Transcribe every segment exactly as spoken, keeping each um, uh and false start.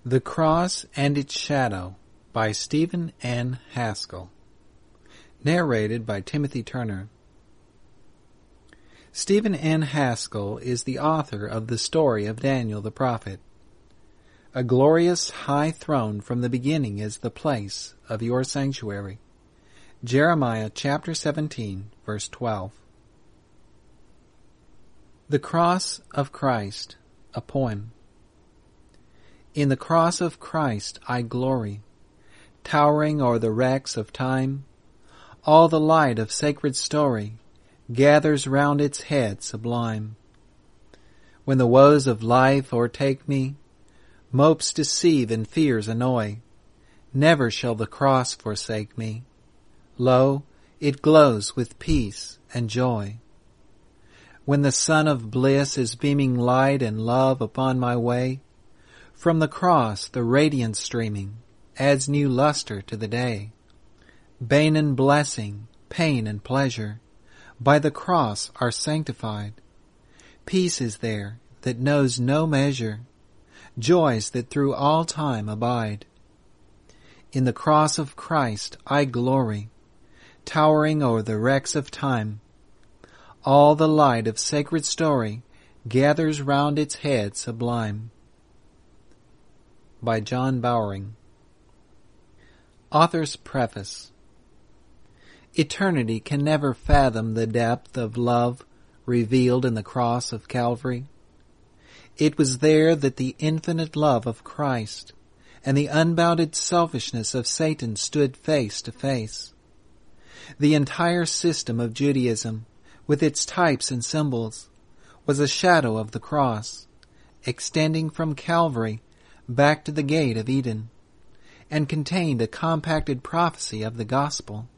The Cross and Its Shadow by Stephen N. Haskell. Narrated by Timothy Turner. Stephen N. Haskell is the author of the story of Daniel the prophet. A glorious high throne from the beginning is the place of your sanctuary. Jeremiah chapter seventeen, verse twelve. The Cross of Christ, a poem. In the cross of Christ I glory, towering o'er the wrecks of time. All the light of sacred story gathers round its head sublime. When the woes of life o'ertake me, mopes deceive and fears annoy, never shall the cross forsake me. Lo, it glows with peace and joy. When the sun of bliss is beaming light and love upon my way, from the cross the radiance streaming adds new luster to the day. Bane and blessing, pain and pleasure, by the cross are sanctified. Peace is there that knows no measure, joys that through all time abide. In the cross of Christ I glory, towering o'er the wrecks of time. All the light of sacred story gathers round its head sublime. By John Bowring. Author's Preface. Eternity can never fathom the depth of love revealed in the cross of Calvary. It was there that the infinite love of Christ and the unbounded selfishness of Satan stood face to face. The entire system of Judaism, with its types and symbols, was a shadow of the cross, extending from Calvary back to the gate of Eden, and contained a compacted prophecy of the gospel.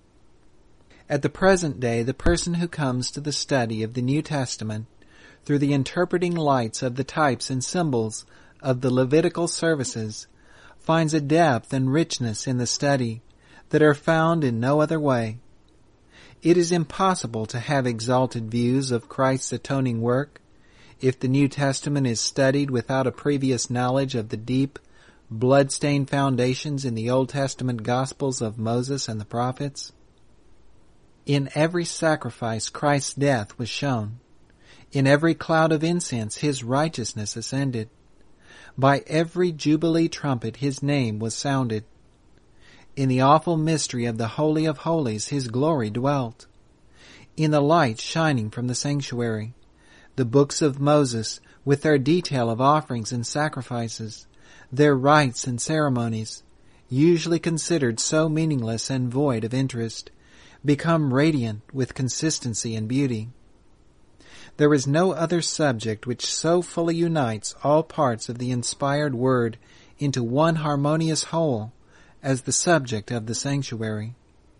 At the present day, the person who comes to the study of the New Testament through the interpreting lights of the types and symbols of the Levitical services finds a depth and richness in the study that are found in no other way. It is impossible to have exalted views of Christ's atoning work if the New Testament is studied without a previous knowledge of the deep, blood-stained foundations in the Old Testament Gospels of Moses and the prophets. In every sacrifice Christ's death was shown. In every cloud of incense His righteousness ascended. By every jubilee trumpet His name was sounded. In the awful mystery of the Holy of Holies His glory dwelt. In the light shining from the sanctuary, the books of Moses, with their detail of offerings and sacrifices, their rites and ceremonies, usually considered so meaningless and void of interest, become radiant with consistency and beauty. There is no other subject which so fully unites all parts of the inspired Word into one harmonious whole as the subject of the sanctuary.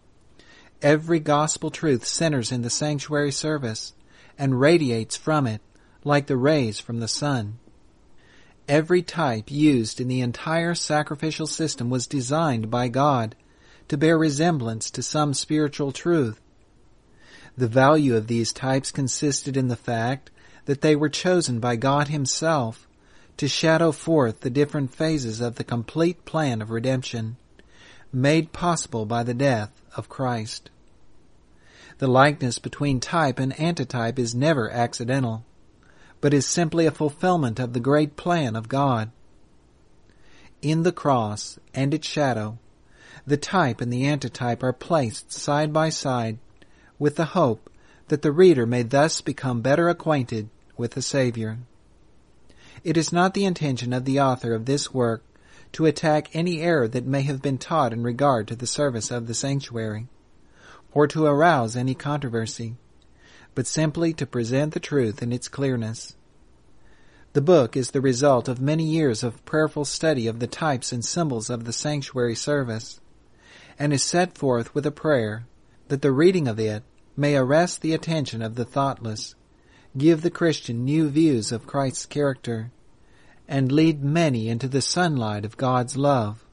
Every gospel truth centers in the sanctuary service and radiates from it like the rays from the sun. Every type used in the entire sacrificial system was designed by God to bear resemblance to some spiritual truth. The value of these types consisted in the fact that they were chosen by God Himself to shadow forth the different phases of the complete plan of redemption, made possible by the death of Christ. The likeness between type and antitype is never accidental, but is simply a fulfillment of the great plan of God. In the cross and its shadow, the type and the antitype are placed side by side with the hope that the reader may thus become better acquainted with the Savior. It is not the intention of the author of this work to attack any error that may have been taught in regard to the service of the sanctuary, or to arouse any controversy, but simply to present the truth in its clearness. The book is the result of many years of prayerful study of the types and symbols of the sanctuary service, and is set forth with a prayer that the reading of it may arrest the attention of the thoughtless, give the Christian new views of Christ's character, and lead many into the sunlight of God's love.